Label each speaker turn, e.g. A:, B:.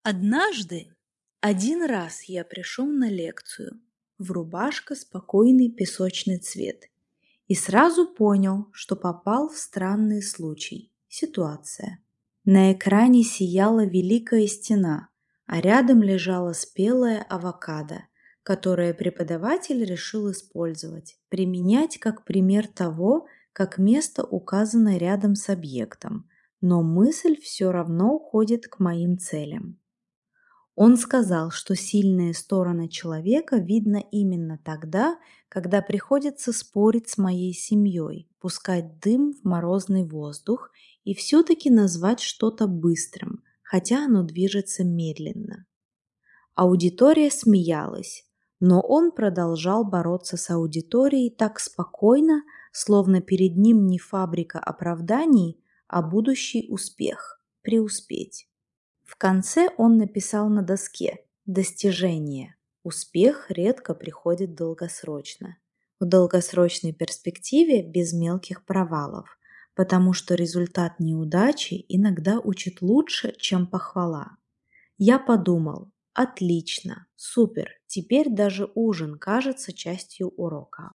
A: Однажды, один раз я пришел на лекцию в рубашка спокойный песочный цвет и сразу понял, что попал в странный случай, ситуация. На экране сияла великая стена, а рядом лежала спелая авокадо, которое преподаватель решил использовать, применять как пример того, как место указано рядом с объектом, но мысль все равно уходит к моим целям. Он сказал, что сильные стороны человека видно именно тогда, когда приходится спорить с моей семьей, пускать дым в морозный воздух и все-таки назвать что-то быстрым, хотя оно движется медленно. Аудитория смеялась, но он продолжал бороться с аудиторией так спокойно, словно перед ним не фабрика оправданий, а будущий успех, преуспеть. В конце он написал на доске «Достижение». Успех редко приходит долгосрочно. В долгосрочной перспективе без мелких провалов, потому что результат неудачи иногда учит лучше, чем похвала. Я подумал, отлично, супер, теперь даже ужин кажется частью урока.